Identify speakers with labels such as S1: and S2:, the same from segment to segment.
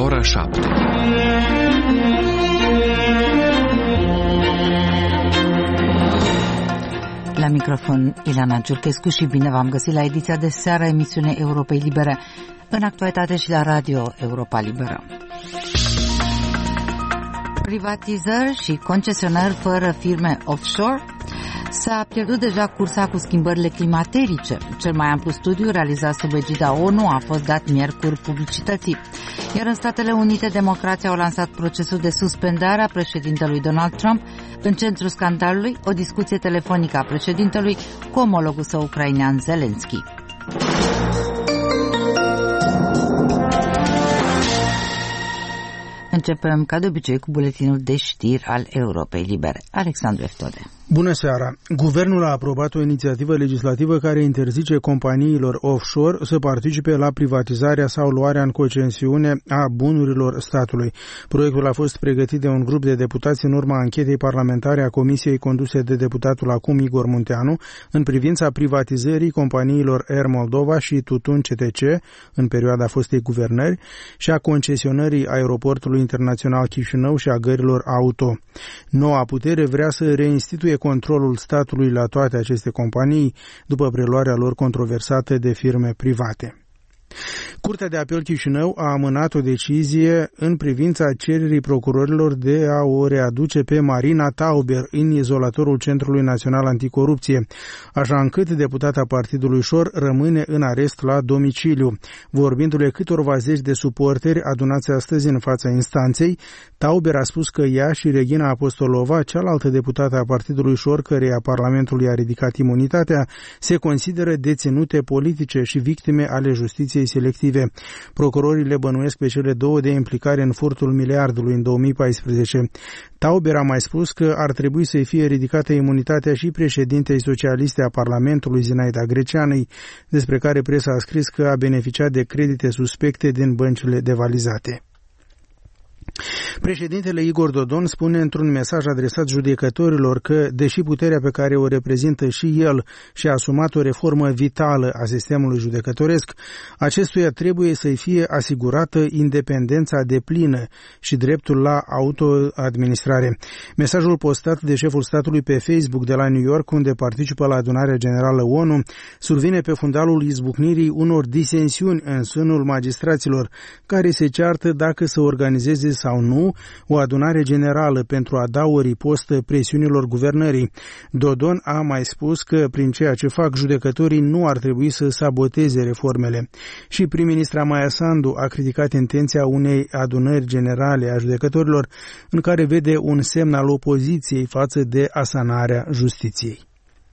S1: ora 7.
S2: La microfon Ilana Giurchescu și bine v-am găsit la ediția de seară a emisiunii Europei Libere, în actualitate și la Radio Europa Liberă. Privatizări și concesionări fără firme offshore. S-a pierdut deja cursa cu schimbările climaterice. Cel mai amplu studiu realizat sub egida ONU a fost dat miercuri publicității. Iar în Statele Unite, democrații au lansat procesul de suspendare a președintelui Donald Trump. În centrul scandalului, o discuție telefonică a președintelui cu omologul său ucrainean Zelensky. Începem, ca de obicei, cu buletinul de știri al Europei Libere. Alexandru Eftode.
S3: Bună seara! Guvernul a aprobat o inițiativă legislativă care interzice companiilor offshore să participe la privatizarea sau luarea în concesiune a bunurilor statului. Proiectul a fost pregătit de un grup de deputați în urma anchetei parlamentare a Comisiei conduse de deputatul acum Igor Munteanu în privința privatizării companiilor Air Moldova și Tutun CTC în perioada fostei guvernări și a concesionării aeroportului internațional Chișinău și a gărilor auto. Noua putere vrea să reinstituie controlul statului la toate aceste companii după preluarea lor controversată de firme private. Curtea de apel Chișinău a amânat o decizie în privința cererii procurorilor de a o readuce pe Marina Tauber în izolatorul Centrului Național Anticorupție, așa încât deputata Partidului Șor rămâne în arest la domiciliu. Vorbindu-le câtorva zeci de suporteri adunați astăzi în fața instanței, Tauber a spus că ea și Regina Apostolova, cealaltă deputată a Partidului Șor, căreia Parlamentul i-a ridicat imunitatea, se consideră deținute politice și victime ale justiției selective. Procurorii le bănuiesc pe cele două de implicare în furtul miliardului în 2014. Tauber a mai spus că ar trebui să-i fie ridicată imunitatea și președintei socialiste a Parlamentului, Zinaida Greceanei, despre care presa a scris că a beneficiat de credite suspecte din băncile devalizate. Președintele Igor Dodon spune într-un mesaj adresat judecătorilor că, deși puterea pe care o reprezintă și el și-a asumat o reformă vitală a sistemului judecătoresc, acestuia trebuie să-i fie asigurată independența deplină și dreptul la autoadministrare. Mesajul postat de șeful statului pe Facebook de la New York, unde participă la adunarea generală ONU, survine pe fundalul izbucnirii unor disensiuni în sânul magistraților, care se ceartă dacă să organizeze sau nu o adunare generală pentru a da o ripostă presiunilor guvernării. Dodon a mai spus că prin ceea ce fac judecătorii nu ar trebui să saboteze reformele. Și prim-ministra Maia Sandu a criticat intenția unei adunări generale a judecătorilor în care vede un semn al opoziției față de asanarea justiției.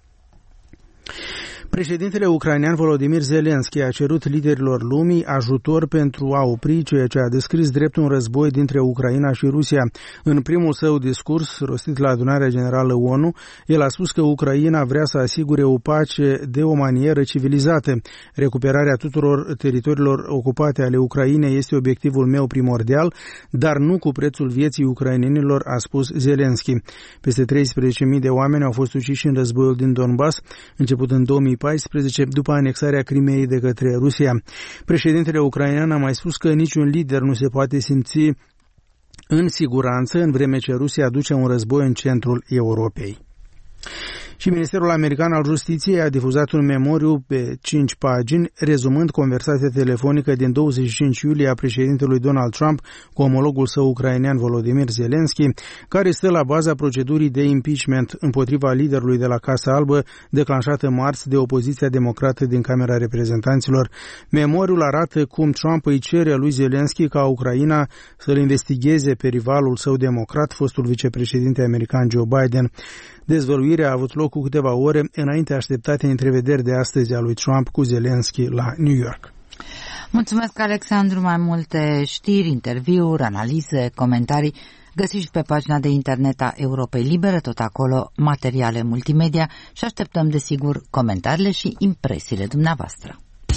S3: Președintele ucrainean Volodymyr Zelensky a cerut liderilor lumii ajutor pentru a opri ceea ce a descris drept un război dintre Ucraina și Rusia. În primul său discurs, rostit la adunarea generală ONU, el a spus că Ucraina vrea să asigure o pace de o manieră civilizată. Recuperarea tuturor teritoriilor ocupate ale Ucrainei este obiectivul meu primordial, dar nu cu prețul vieții ucrainenilor, a spus Zelensky. Peste 13.000 de oameni au fost uciși în războiul din Donbass, început în 2014, după anexarea Crimeei de către Rusia. Președintele ucrainean a mai spus că niciun lider nu se poate simți în siguranță în vreme ce Rusia aduce un război în centrul Europei. Și Ministerul American al Justiției a difuzat un memoriu pe 5 pagini, rezumând conversația telefonică din 25 iulie a președintelui Donald Trump cu omologul său ucrainean Volodymyr Zelensky, care stă la baza procedurii de impeachment împotriva liderului de la Casa Albă, declanșată marți de opoziția democrată din Camera Reprezentanților. Memoriul arată cum Trump îi cere lui Zelensky ca Ucraina să-l investigheze pe rivalul său democrat, fostul vicepreședinte american Joe Biden. Dezvăluirea a avut loc cu câteva ore înainte așteptatei întrevederi de astăzi a lui Trump cu Zelensky la New York.
S2: Mulțumesc, Alexandru. Mai multe știri, interviuri, analize, comentarii găsiți și pe pagina de internet a Europei Libere, tot acolo materiale multimedia și așteptăm, desigur, comentariile și impresiile dumneavoastră.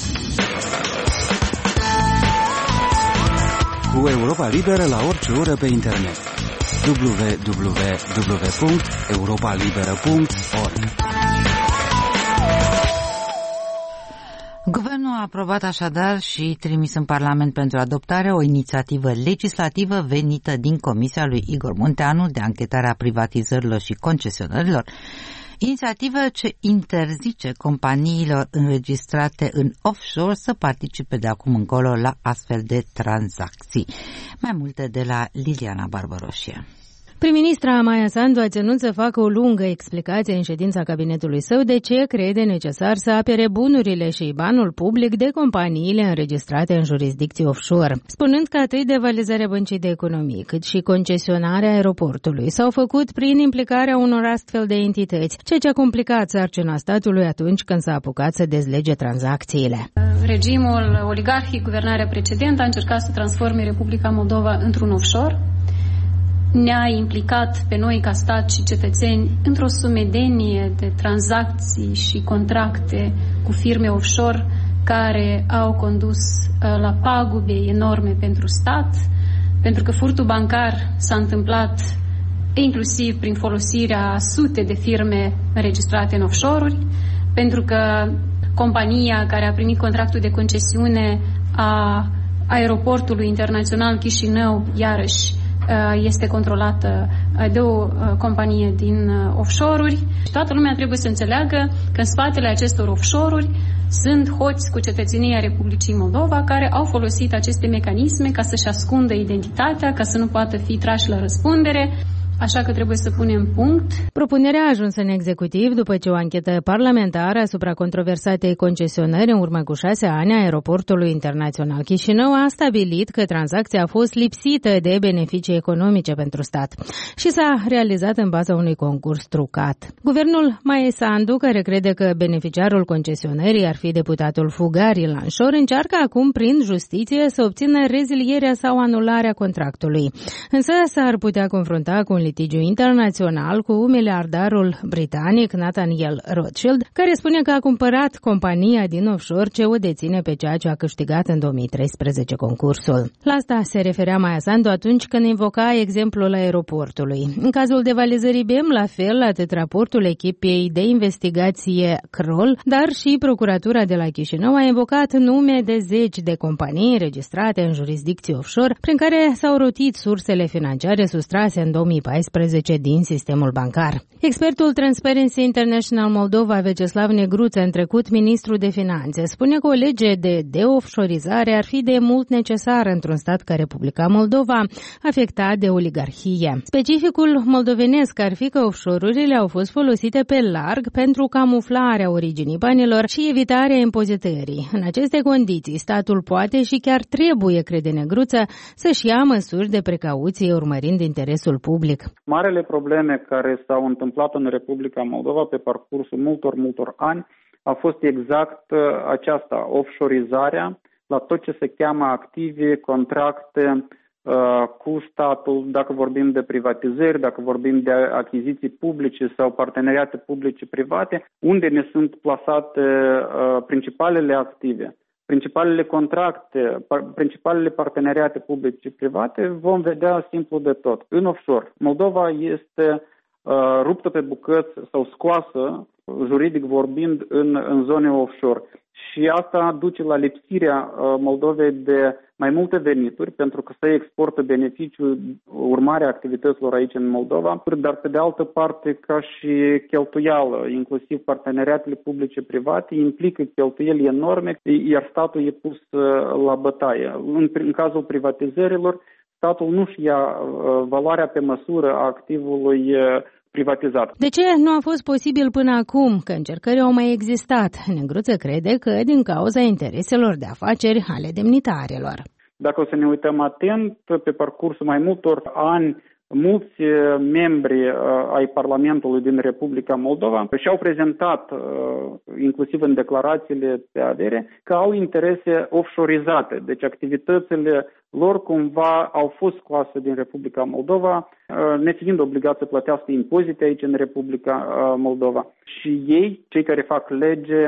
S4: Cu Europa Liberă la orice oră pe internet. www.europalibera.org.
S2: Guvernul a aprobat așadar și trimis în Parlament pentru adoptare o inițiativă legislativă venită din Comisia lui Igor Munteanu de anchetare a privatizărilor și concesionărilor, inițiativă ce interzice companiilor înregistrate în offshore să participe de acum încolo la astfel de tranzacții. Mai multe de la Liliana Barbaroșie.
S1: Prim-ministra Maia Sandu a ținut să facă o lungă explicație în ședința cabinetului său de ce crede necesar să apere bunurile și banul public de companiile înregistrate în jurisdicții offshore, spunând că atât devalizarea Băncii de Economii, cât și concesionarea aeroportului s-au făcut prin implicarea unor astfel de entități, ceea ce a complicat sarcina statului atunci când s-a apucat să dezlege tranzacțiile.
S5: Regimul oligarhic, guvernarea precedentă, a încercat să transforme Republica Moldova într-un offshore. Ne-a implicat pe noi ca stat și cetățeni într-o sumedenie de tranzacții și contracte cu firme offshore care au condus la pagube enorme pentru stat, pentru că furtul bancar s-a întâmplat inclusiv prin folosirea sute de firme înregistrate în offshore-uri, pentru că compania care a primit contractul de concesiune a aeroportului internațional Chișinău, iarăși, este controlată de o companie din offshore-uri. Toată lumea trebuie să înțeleagă că în spatele acestor offshore-uri sunt hoți cu cetățenia Republicii Moldova care au folosit aceste mecanisme ca să-și ascundă identitatea, ca să nu poată fi trași la răspundere. Așa că trebuie să punem punct.
S1: Propunerea a ajuns în executiv după ce o anchetă parlamentară asupra controversatei concesionări în urmă cu 6 ani a aeroportului internațional Chișinău a stabilit că tranzacția a fost lipsită de beneficii economice pentru stat și s-a realizat în baza unui concurs trucat. Guvernul Maia Sandu, care crede că beneficiarul concesionării ar fi deputatul Fugari Lanșor, încearcă acum prin justiție să obțină rezilierea sau anularea contractului. Însă s-ar putea confrunta cu un litigiu internațional cu miliardarul britanic Nathaniel Rothschild, care spune că a cumpărat compania din offshore ce o deține pe ceea ce a câștigat în 2013 concursul. La asta se referea Maia Sandu atunci când invoca exemplul aeroportului. În cazul devalizării BEM, la fel, atât raportul echipei de investigație Kroll, dar și Procuratura de la Chișinău a invocat nume de zeci de companii înregistrate în jurisdicții offshore, prin care s-au rotit sursele financiare sustrase în 2014 din sistemul bancar. Expertul Transparency International Moldova, Veceslav Negruță, în trecut ministru de finanțe, spune că o lege de deoffshorizare ar fi de mult necesară într-un stat ca Republica Moldova, afectat de oligarhie. Specificul moldovenesc ar fi că offshore-urile au fost folosite pe larg pentru camuflarea originii banilor și evitarea impozitării. În aceste condiții, statul poate și chiar trebuie, crede Negruță, să-și ia măsuri de precauție urmărind interesul public.
S6: Marele probleme care s-au întâmplat în Republica Moldova pe parcursul multor ani a fost exact aceasta, offshorizarea la tot ce se cheamă active, contracte cu statul, dacă vorbim de privatizări, dacă vorbim de achiziții publice sau parteneriate publice-private, unde ne sunt plasate principalele active. Principalele contracte, principalele parteneriate publice-private vom vedea simplu de tot. În offshore, Moldova este ruptă pe bucăți sau scoasă, juridic vorbind, în zone offshore. Și asta duce la lipsirea Moldovei de mai multe venituri, pentru că se exportă beneficiul urmarea activităților aici în Moldova, dar pe de altă parte ca și cheltuială, inclusiv parteneriatele publice-private, implică cheltuieli enorme, iar statul e pus la bătaie. În cazul privatizărilor, statul nu-și ia valoarea pe măsură a activului privatizat.
S1: De ce nu a fost posibil până acum, că încercări au mai existat? Negruță crede că din cauza intereselor de afaceri ale demnitarilor.
S6: Dacă o să ne uităm atent, pe parcursul mai multor ani, mulți membri ai Parlamentului din Republica Moldova și-au prezentat, inclusiv în declarațiile pe avere, că au interese offshorizate. Deci activitățile lor cumva au fost scoase din Republica Moldova, nefiind obligați să plătească impozite aici în Republica Moldova. Și ei, cei care fac lege,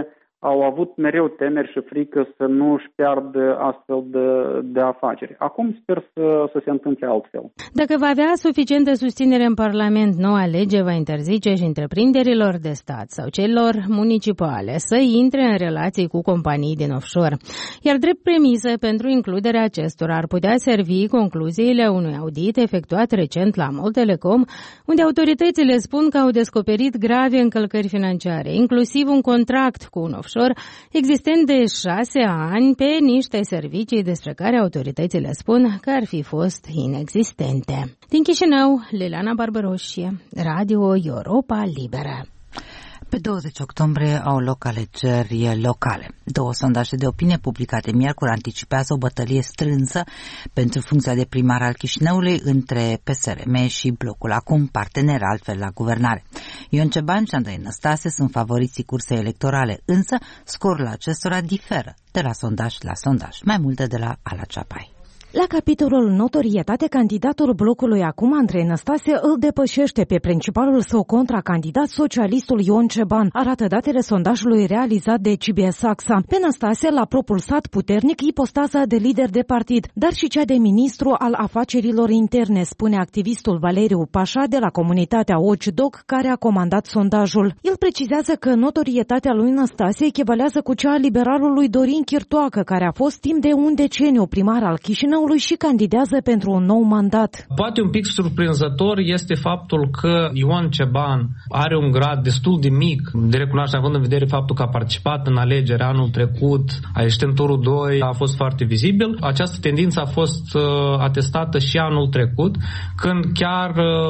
S6: au avut mereu temeri și frică să nu își piardă astfel de afaceri. Acum sper să se întâmple altfel.
S1: Dacă va avea suficientă susținere în Parlament, noua lege va interzice și întreprinderilor de stat sau celor municipale să intre în relații cu companii din offshore. Iar drept premisă pentru includerea acestora ar putea servi concluziile unui audit efectuat recent la MOL Telecom, unde autoritățile spun că au descoperit grave încălcări financiare, inclusiv un contract cu un offshore existent de 6 ani pe niște servicii despre care autoritățile spun că ar fi fost inexistente. Din Chișinău, Liliana Barbaroșie, Radio Europa Liberă.
S2: Pe 20 octombrie au loc alegeri locale. 2 sondaje de opinie publicate miercuri anticipează o bătălie strânsă pentru funcția de primar al Chișinăului între PSRM și Blocul Acum, partener altfel la guvernare. Ion Ceban și Andrei Năstase sunt favoriții cursei electorale, însă scorul acestora diferă de la sondaj la sondaj. Mai multe de la Ala Ceapai.
S7: La capitolul notorietate, candidatul Blocului Acum, Andrei Năstase, îl depășește pe principalul său contracandidat, socialistul Ion Ceban, arată datele sondajului realizat de CBS AXA. Pe Năstase l-a propulsat puternic ipostaza de lider de partid, dar și cea de ministru al afacerilor interne, spune activistul Valeriu Pașa de la comunitatea Watchdog, care a comandat sondajul. El precizează că notorietatea lui Năstase echivalează cu cea a liberalului Dorin Chirtoacă, care a fost timp de un deceniu primar al Chișinăului și candidează pentru un nou mandat.
S8: Poate un pic surprinzător este faptul că Ion Ceban are un grad destul de mic de recunoaștere, având în vedere faptul că a participat în alegeri anul trecut, a ieșit în turul 2, a fost foarte vizibil. Această tendință a fost atestată și anul trecut, când chiar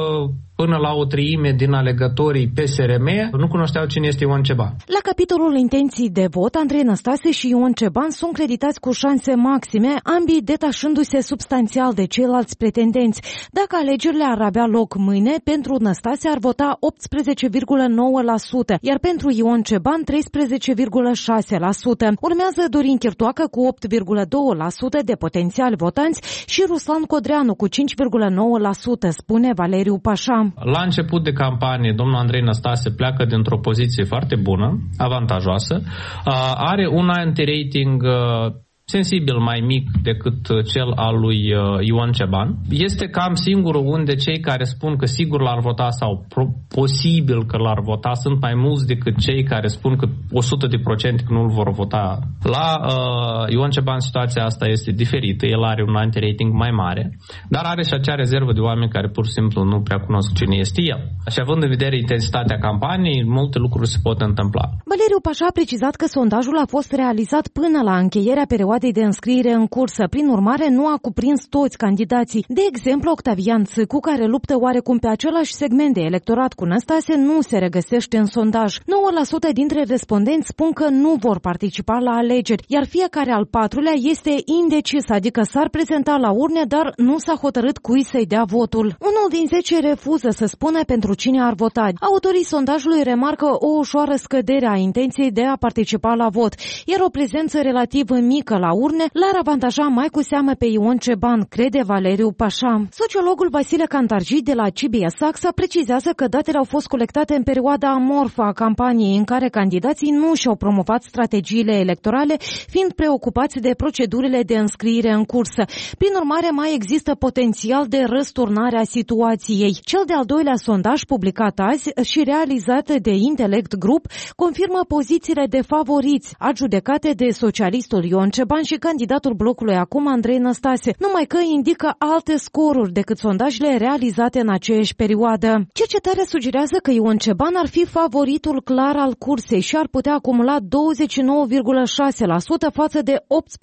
S8: până la o treime din alegătorii PSRM nu cunoșteau cine este Ion Ceban.
S7: La capitolul intenții de vot, Andrei Năstase și Ion Ceban sunt creditați cu șanse maxime, ambii detașându-se substanțial de ceilalți pretendenți. Dacă alegerile ar avea loc mâine, pentru Năstase ar vota 18,9%, iar pentru Ion Ceban 13,6%. Urmează Dorin Chirtoacă cu 8,2% de potențiali votanți și Ruslan Codreanu cu 5,9%, spune Valeriu Pașa.
S8: La început de campanie, domnul Andrei Năstase pleacă dintr-o poziție foarte bună, avantajoasă, are un anti-rating sensibil mai mic decât cel al lui Ion Ceban. Este cam singurul unde cei care spun că sigur l-ar vota sau posibil că l-ar vota sunt mai mulți decât cei care spun că 100% că nu-l vor vota. La Ion Ceban situația asta este diferită, el are un anti-rating mai mare, dar are și acea rezervă de oameni care pur și simplu nu prea cunosc cine este el. Și având în vedere intensitatea campaniei, multe lucruri se pot întâmpla.
S7: Valeriu Pașa a precizat că sondajul a fost realizat până la încheierea perioadei de înscriere în cursă. Prin urmare, nu a cuprins toți candidații. De exemplu, Octavian Țâcu, care luptă oarecum pe același segment de electorat cu Năstase, nu se regăsește în sondaj. 9% dintre respondenți spun că nu vor participa la alegeri, iar fiecare al patrulea este indecis, adică s-ar prezenta la urne, dar nu s-a hotărât cui să-i dea votul. Unul din 10 refuză să spună pentru cine ar vota. Autorii sondajului remarcă o ușoară scădere a intenției de a participa la vot, iar o prezență relativ mică la urne l-ar avantaja mai cu seamă pe Ion Ceban, crede Valeriu Pașa. Sociologul Vasile Cantargi de la CBS AXA precizează că datele au fost colectate în perioada amorfă a campaniei, în care candidații nu și-au promovat strategiile electorale, fiind preocupați de procedurile de înscriere în cursă. Prin urmare, mai există potențial de răsturnare a situației. Cel de-al doilea sondaj, publicat azi și realizat de Intellect Group, confirmă pozițiile de favoriți adjudecate de socialistul Ion Ceban și candidatul Blocului Acum, Andrei Năstase, numai că indică alte scoruri decât sondajele realizate în aceeași perioadă. Cercetarea sugerează că Ion Ceban ar fi favoritul clar al cursei și ar putea acumula 29,6% față de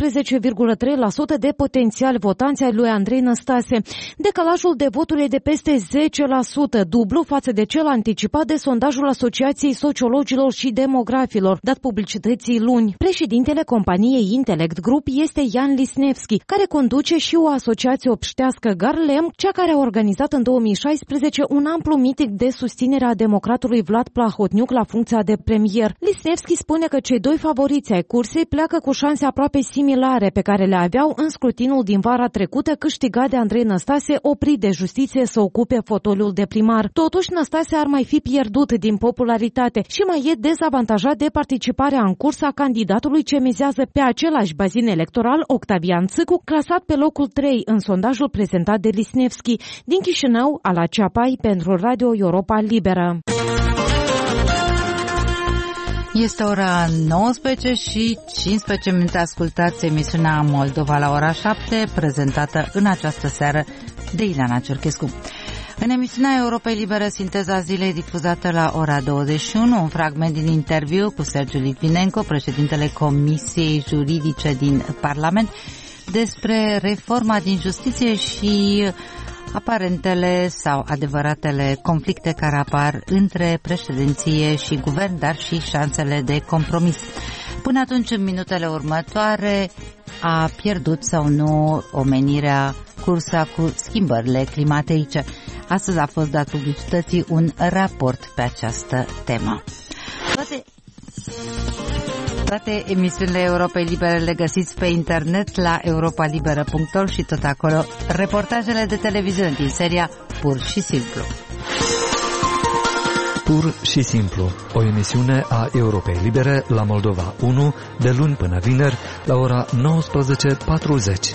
S7: 18,3% de potențiali votanți ai lui Andrei Năstase. Decalajul de voturi e de peste 10%, dublu față de cel anticipat de sondajul Asociației Sociologilor și Demografilor, dat publicității luni. Președintele companiei Intellect grup este Jan Lisnevski, care conduce și o asociație obștească Garlem, cea care a organizat în 2016 un amplu miting de susținere a democratului Vlad Plahotniuc la funcția de premier. Lisnevski spune că cei doi favoriți ai cursei pleacă cu șanse aproape similare pe care le aveau în scrutinul din vara trecută câștigat de Andrei Năstase, oprit de justiție să ocupe fotoliul de primar. Totuși, Năstase ar mai fi pierdut din popularitate și mai e dezavantajat de participarea în cursă a candidatului ce mizează pe același bazin electoral, Octavian Țâcu, clasat pe locul 3 în sondajul prezentat de Lisnevski. Din Chișinău, Ala Ceapai pentru Radio Europa Liberă.
S2: Este ora 19 și 15 minute. Ascultați emisiunea Moldova la ora 7, prezentată în această seară de Ileana Cerchescu. În emisiunea Europei Libere, sinteza zilei difuzată la ora 21, un fragment din interviu cu Sergiu Litvinenko, președintele Comisiei Juridice din Parlament, despre reforma din justiție și aparentele sau adevăratele conflicte care apar între președinție și guvern, dar și șansele de compromis. Până atunci, în minutele următoare, a pierdut sau nu omenirea cursa cu schimbările climaterice. Astăzi a fost dat publicității un raport pe această temă. Toate emisiunile Europei Libere le găsiți pe internet la europalibera.ro și tot acolo reportajele de televiziune din seria Pur și Simplu.
S9: Pur și Simplu, o emisiune a Europei Libere la Moldova 1, de luni până vineri, la ora 19:40.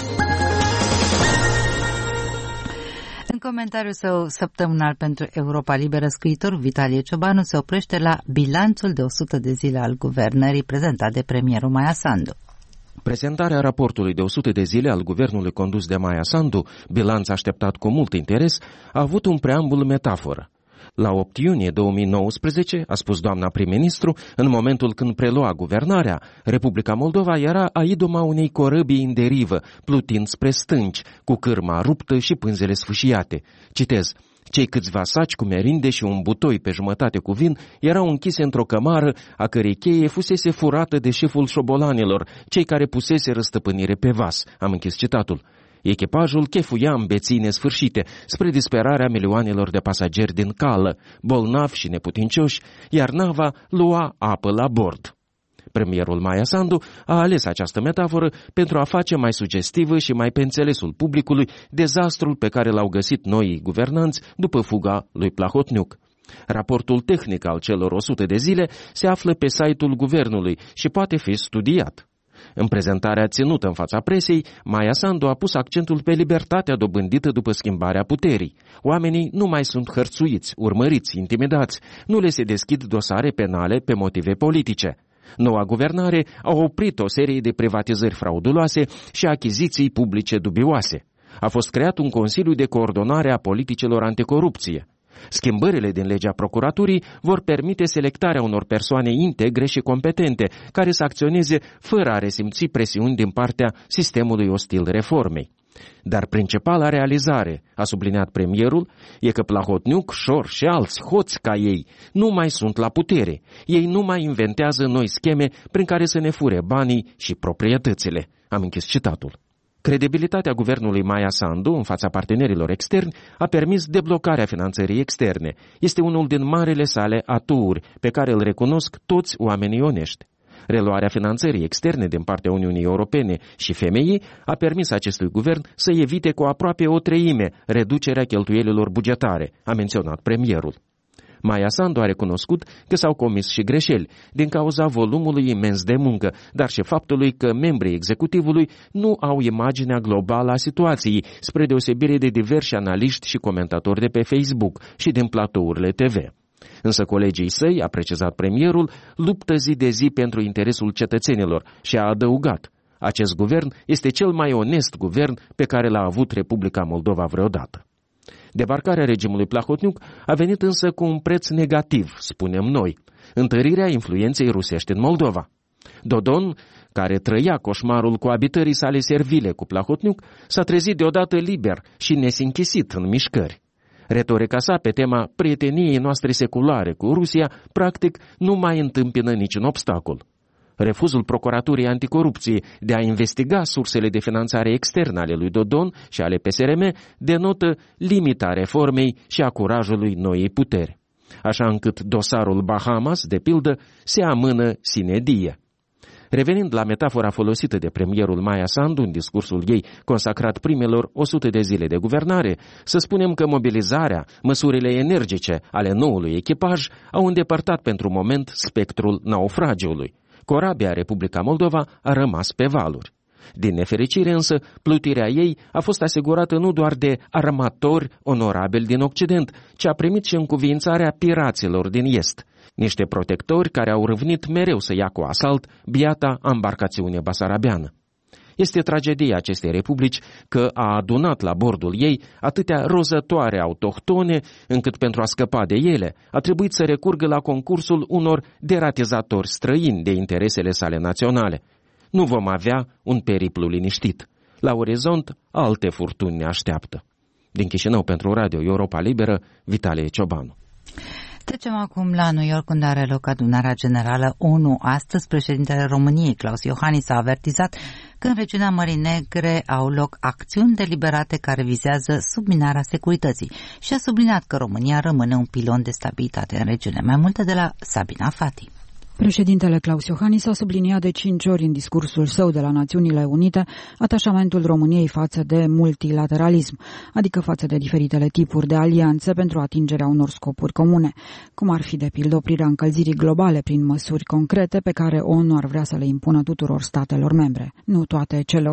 S2: În comentariul său săptămânal pentru Europa Liberă, scriitorul Vitalie Ciobanu se oprește la bilanțul de 100 de zile al guvernării prezentat de premierul Maia Sandu.
S10: Prezentarea raportului de 100 de zile al guvernului condus de Maia Sandu, bilanț așteptat cu mult interes, a avut un preambul metaforă. La 8 iunie 2019, a spus doamna prim-ministru, în momentul când prelua guvernarea, Republica Moldova era a idoma unei corăbii în derivă, plutind spre stânci, cu cârma ruptă și pânzele sfâșiate. Citez: cei câțiva saci cu merinde și un butoi pe jumătate cu vin erau închise într-o cămară, a cărei cheie fusese furată de șeful șobolanilor, cei care pusese răstăpânire pe vas. Am închis citatul. Echipajul chefuia în beții nesfârșite, spre disperarea milioanelor de pasageri din cală, bolnavi și neputincioși, iar nava lua apă la bord. Premierul Maia Sandu a ales această metaforă pentru a face mai sugestivă și mai pe înțelesul publicului dezastrul pe care l-au găsit noii guvernanți după fuga lui Plahotniuc. Raportul tehnic al celor 100 de zile se află pe site-ul guvernului și poate fi studiat. În prezentarea ținută în fața presei, Maia Sandu a pus accentul pe libertatea dobândită după schimbarea puterii. Oamenii nu mai sunt hărțuiți, urmăriți, intimidați, nu le se deschid dosare penale pe motive politice. Noua guvernare a oprit o serie de privatizări frauduloase și achiziții publice dubioase. A fost creat un Consiliu de Coordonare a Politicilor Anticorupție. Schimbările din legea procuraturii vor permite selectarea unor persoane integre și competente, care să acționeze fără a resimți presiuni din partea sistemului ostil reformei. Dar principala realizare, a subliniat premierul, e că Plahotniuc, Șor și alți hoți ca ei nu mai sunt la putere. Ei nu mai inventează noi scheme prin care să ne fure banii și proprietățile. Am închis citatul. Credibilitatea guvernului Maia Sandu în fața partenerilor externi a permis deblocarea finanțării externe. Este unul din marele sale aturi pe care îl recunosc toți oamenii onești. Reluarea finanțării externe din partea Uniunii Europene și FMI a permis acestui guvern să evite cu aproape 1/3 reducerea cheltuielilor bugetare, a menționat premierul. Maia Sandu a recunoscut că s-au comis și greșeli din cauza volumului imens de muncă, dar și faptului că membrii executivului nu au imaginea globală a situației, spre deosebire de diversi analiști și comentatori de pe Facebook și din platourile TV. Însă colegii săi, a precizat premierul, luptă zi de zi pentru interesul cetățenilor și a adăugat: acest guvern este cel mai onest guvern pe care l-a avut Republica Moldova vreodată. Debarcarea regimului Plahotniuc a venit însă cu un preț negativ, spunem noi: întărirea influenței rusești în Moldova. Dodon, care trăia coșmarul coabitării sale servile cu Plahotniuc, s-a trezit deodată liber și nesinchisit în mișcări. Retorica sa pe tema prieteniei noastre seculare cu Rusia, practic, nu mai întâmpină niciun obstacol. Refuzul Procuraturii Anticorupție de a investiga sursele de finanțare externe ale lui Dodon și ale PSRM denotă limita reformei și a curajului noii puteri, așa încât dosarul Bahamas, de pildă, se amână sine die. Revenind la metafora folosită de premierul Maia Sandu în discursul ei consacrat primelor 100 de zile de guvernare, să spunem că mobilizarea, măsurile energice ale noului echipaj au îndepărtat pentru moment spectrul naufragiului. Corabia Republica Moldova a rămas pe valuri. Din nefericire însă, plutirea ei a fost asigurată nu doar de armatori onorabili din Occident, ci a primit și încuviințarea piraților din Est, niște protectori care au râvnit mereu să ia cu asalt biata ambarcațiune basarabeană. Este tragedia acestei republici că a adunat la bordul ei atâtea rozătoare autohtone, încât pentru a scăpa de ele a trebuit să recurgă la concursul unor deratizatori străini de interesele sale naționale. Nu vom avea un periplu liniștit. La orizont, alte furtuni ne așteaptă. Din Chișinău pentru Radio Europa Liberă, Vitalie Ciobanu.
S2: Trecem acum la New York, unde are loc adunarea generală ONU. Astăzi, președintele României, Klaus Iohannis, a avertizat că în regiunea Mării Negre au loc acțiuni deliberate care vizează subminarea securității și a subliniat că România rămâne un pilon de stabilitate în regiune. Mai multe de la Sabina Fati.
S11: Președintele Klaus Iohannis a subliniat de 5 ori în discursul său de la Națiunile Unite atașamentul României față de multilateralism, adică față de diferitele tipuri de alianțe pentru atingerea unor scopuri comune, cum ar fi de pildă oprirea încălzirii globale prin măsuri concrete pe care ONU ar vrea să le impună tuturor statelor membre. Nu toate cele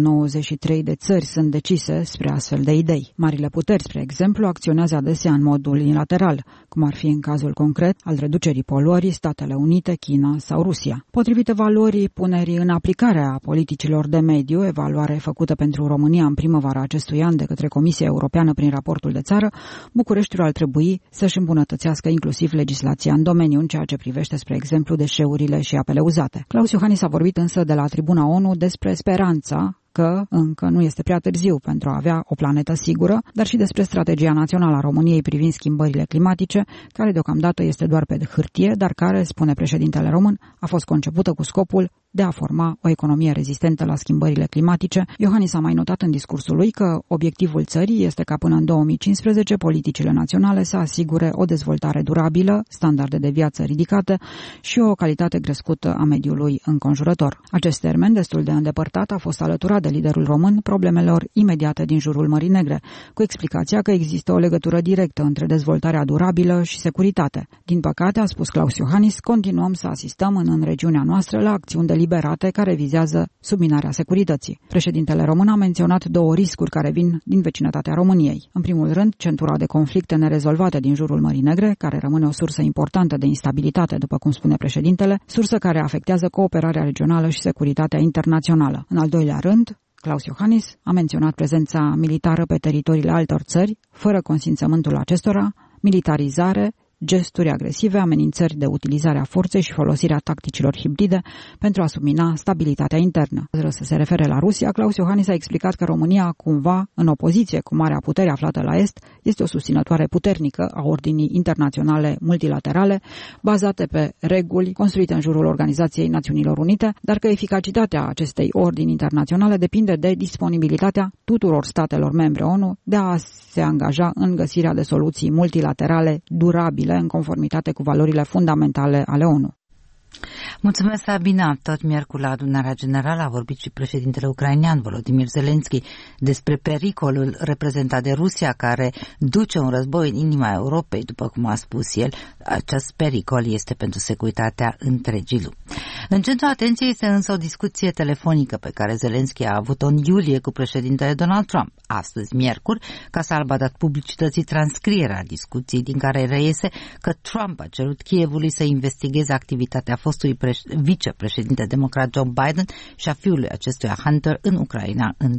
S11: 193 de țări sunt decise spre astfel de idei. Marile puteri, spre exemplu, acționează adesea în mod unilateral, cum ar fi în cazul concret al reducerii poluării Statele Unite, China sau Rusia. Potrivit evaluării punerii în aplicare a politicilor de mediu, evaluare făcută pentru România în primăvara acestui an de către Comisia Europeană prin raportul de țară, Bucureștiul ar trebui să-și îmbunătățească inclusiv legislația în domeniu, în ceea ce privește, spre exemplu, deșeurile și apele uzate. Klaus Iohannis a vorbit însă de la tribuna ONU despre speranța că încă nu este prea târziu pentru a avea o planetă sigură, dar și despre strategia națională a României privind schimbările climatice, care deocamdată este doar pe hârtie, dar care, spune președintele român, a fost concepută cu scopul de a forma o economie rezistentă la schimbările climatice. Iohannis a mai notat în discursul lui că obiectivul țării este ca până în 2015 politicile naționale să asigure o dezvoltare durabilă, standarde de viață ridicate și o calitate crescută a mediului înconjurător. Acest termen, destul de îndepărtat, a fost alăturat de liderul român problemelor imediate din jurul Mării Negre, cu explicația că există o legătură directă între dezvoltarea durabilă și securitate. Din păcate, a spus Klaus Iohannis, continuăm să asistăm în regiunea noastră la acțiuni deliberate care vizează subminarea securității. Președintele român a menționat două riscuri care vin din vecinătatea României. În primul rând, centura de conflicte nerezolvate din jurul Mării Negre, care rămâne o sursă importantă de instabilitate, după cum spune președintele, sursă care afectează cooperarea regională și securitatea internațională. În al doilea rând, Klaus Iohannis a menționat prezența militară pe teritoriile altor țări, fără consimțământul acestora, militarizare, gesturi agresive, amenințări de utilizare a forței și folosirea tacticilor hibride pentru a submina stabilitatea internă. Să se refere la Rusia, Klaus Iohannis a explicat că România, cumva, în opoziție cu marea putere aflată la Est, este o susținătoare puternică a ordinii internaționale multilaterale, bazate pe reguli construite în jurul Organizației Națiunilor Unite, dar că eficacitatea acestei ordini internaționale depinde de disponibilitatea tuturor statelor membre ONU de a se angaja în găsirea de soluții multilaterale durabile în conformitate cu valorile fundamentale ale ONU.
S2: Mulțumesc, Sabina. Tot miercuri la adunarea generală a vorbit și președintele ucrainean Volodymyr Zelensky despre pericolul reprezentat de Rusia, care duce un război în inima Europei, după cum a spus el. Acest pericol este pentru securitatea întregii lumi. În centrul atenției este însă o discuție telefonică pe care Zelensky a avut-o în iulie cu președintele Donald Trump. Astăzi, miercuri, Casa Albă a dat publicității transcrierea discuției din care reiese că Trump a cerut Kievului să investigheze activitatea fostului vicepreședinte democrat Joe Biden și a fiului acestuia Hunter în Ucraina în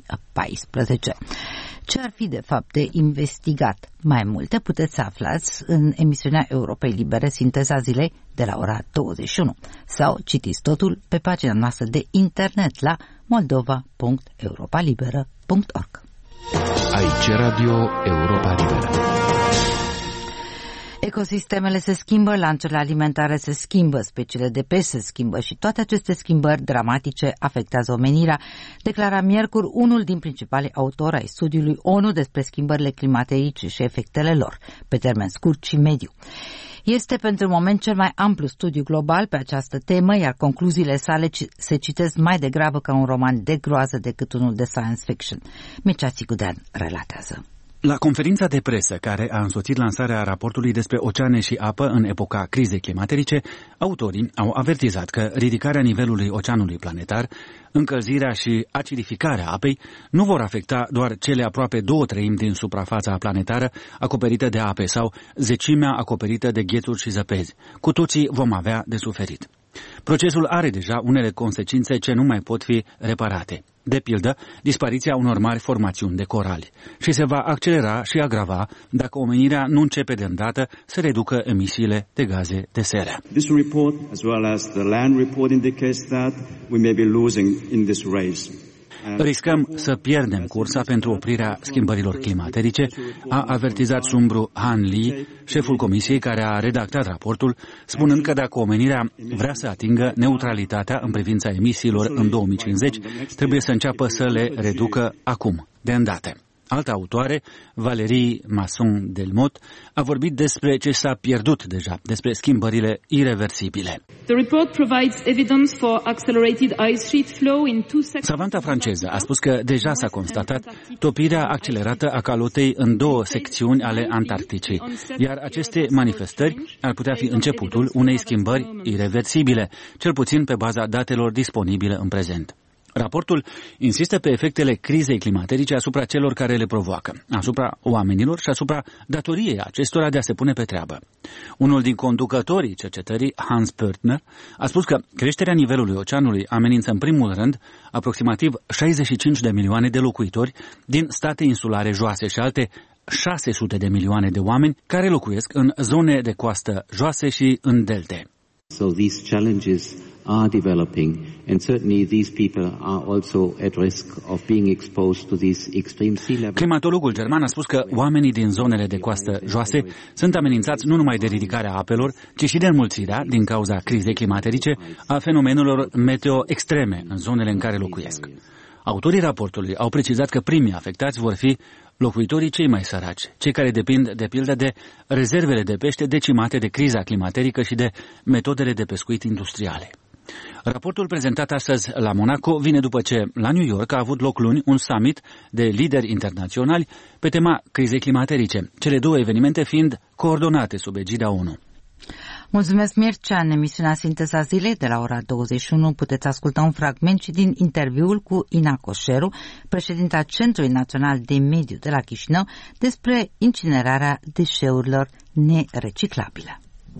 S2: 2014. Ce ar fi de fapt de investigat? Mai multe puteți să aflați în emisiunea Europei Libere, Sinteza Zilei, de la ora 21, sau citiți totul pe pagina noastră de internet la moldova.europalibera.org.
S10: Aici Radio Europa Liberă.
S2: Ecosistemele se schimbă, lanțurile alimentare se schimbă, speciile de pești se schimbă și toate aceste schimbări dramatice afectează omenirea, declara miercuri unul din principalii autori ai studiului ONU despre schimbările climaterice și efectele lor, pe termen scurt și mediu. Este pentru moment cel mai amplu studiu global pe această temă, iar concluziile sale se citesc mai degrabă ca un roman de groază decât unul de science fiction. Mircea Țigudean relatează.
S12: La conferința de presă care a însoțit lansarea raportului despre oceane și apă în epoca crizei climaterice, autorii au avertizat că ridicarea nivelului oceanului planetar, încălzirea și acidificarea apei nu vor afecta doar cele aproape 2/3 din suprafața planetară acoperită de ape sau zecimea acoperită de ghețuri și zăpezi. Cu toții vom avea de suferit. Procesul are deja unele consecințe ce nu mai pot fi reparate. De pildă, dispariția unor mari formațiuni de corali și se va accelera și agrava dacă omenirea nu începe de îndată să reducă emisiile de gaze de seră.
S13: This report, as well as the land report, indicates that we may be losing in this race.
S12: Riscăm să pierdem cursa pentru oprirea schimbărilor climaterice, a avertizat sumbru Han Lee, șeful comisiei care a redactat raportul, spunând că dacă omenirea vrea să atingă neutralitatea în privința emisiilor în 2050, trebuie să înceapă să le reducă acum, de îndată. Altă autoare, Valérie Masson-Delmotte, a vorbit despre ce s-a pierdut deja, despre schimbările ireversibile. Savanta franceză a spus că deja s-a constatat topirea accelerată a calotei în 2 secțiuni ale Antarcticii, iar aceste manifestări ar putea fi începutul unei schimbări ireversibile, cel puțin pe baza datelor disponibile în prezent. Raportul insistă pe efectele crizei climaterice asupra celor care le provoacă, asupra oamenilor și asupra datoriei acestora de a se pune pe treabă. Unul din conducătorii cercetării, Hans Pörtner, a spus că creșterea nivelului oceanului amenință în primul rând aproximativ 65 de milioane de locuitori din state insulare joase și alte 600 de milioane de oameni care locuiesc în zone de coastă joase și în delte.
S14: So these challenges are developing, and certainly these people are also at risk of being exposed to these extreme sea level.
S12: Climatologul german a spus că oamenii din zonele de coastă joase sunt amenințați nu numai de ridicarea apelor, ci și de înmulțirea, din cauza crizei climaterice, a fenomenelor meteo extreme în zonele în care locuiesc. Autorii raportului au precizat că primii afectați vor fi locuitorii cei mai săraci, cei care depind de pildă de rezervele de pește decimate de criza climaterică și de metodele de pescuit industriale. Raportul prezentat astăzi la Monaco vine după ce la New York a avut loc luni un summit de lideri internaționali pe tema crizei climaterice, cele 2 evenimente fiind coordonate sub egida ONU.
S2: Mulțumesc, Mircea. În emisiunea Sinteza Zilei de la ora 21 puteți asculta un fragment și din interviul cu Ina Coșeru, președinta Centrului Național de Mediu de la Chișinău, despre incinerarea deșeurilor nereciclabile.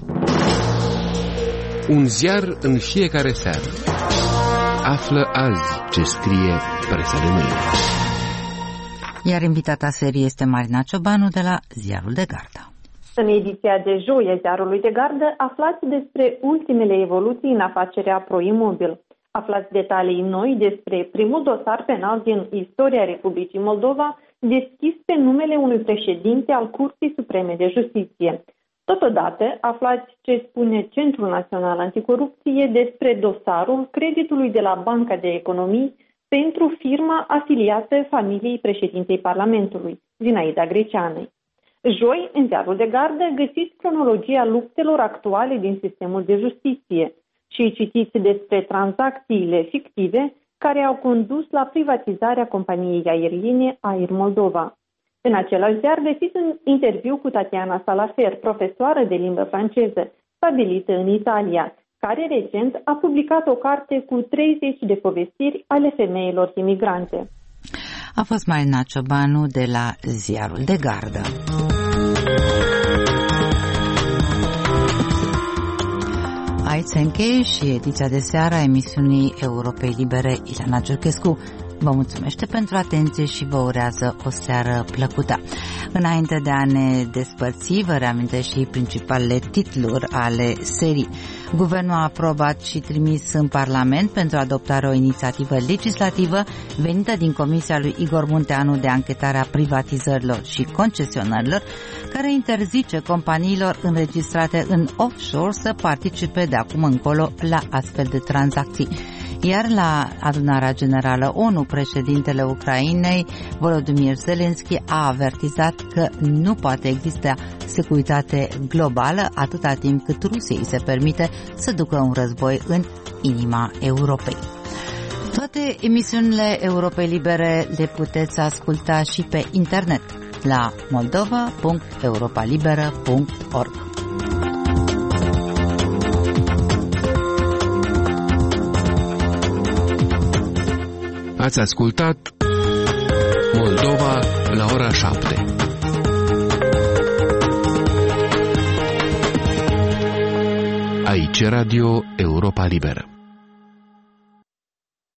S15: Un ziar în fiecare seară. Află azi ce scrie presa de mâine.
S2: Iar invitata serie este Marina Ciobanu de la Ziarul de Gardă.
S16: În ediția de joi a Ziarului de Gardă aflați despre ultimele evoluții în afacerea Proimobil. Aflați detalii noi despre primul dosar penal din istoria Republicii Moldova deschis pe numele unui președinte al Curții Supreme de Justiție. Totodată aflați ce spune Centrul Național Anticorupție despre dosarul creditului de la Banca de Economii pentru firma afiliată familiei președintei Parlamentului, Zinaida Greceană. Joi, în Ziarul de Gardă, găsiți cronologia luptelor actuale din sistemul de justiție și citiți despre tranzacțiile fictive care au condus la privatizarea companiei aeriene Air Moldova. În același ziar găsiți un interviu cu Tatiana Salafer, profesoară de limbă franceză, stabilită în Italia, care recent a publicat o carte cu 30 de povestiri ale femeilor imigrante.
S2: A fost Marina Ciobanu de la Ziarul de Gardă. Aici se încheie și ediția de seară a emisiunii Europei Libere. Ileana Giurchescu vă mulțumește pentru atenție și vă urează o seară plăcută. Înainte de a ne despărți, vă reamintesc și principalele titluri ale serii. Guvernul a aprobat și trimis în Parlament pentru adoptarea o inițiativă legislativă venită din Comisia lui Igor Munteanu de anchetare a privatizărilor și concesionărilor, care interzice companiilor înregistrate în offshore să participe de acum încolo la astfel de tranzacții. Iar la adunarea generală ONU, președintele Ucrainei, Volodymyr Zelensky, a avertizat că nu poate exista securitate globală atâta timp cât Rusiei se permite să ducă un război în inima Europei. Toate emisiunile Europei Libere le puteți asculta și pe internet la moldova.europalibera.org.
S15: Ați ascultat Moldova la ora 7. Aici Radio Europa Liberă.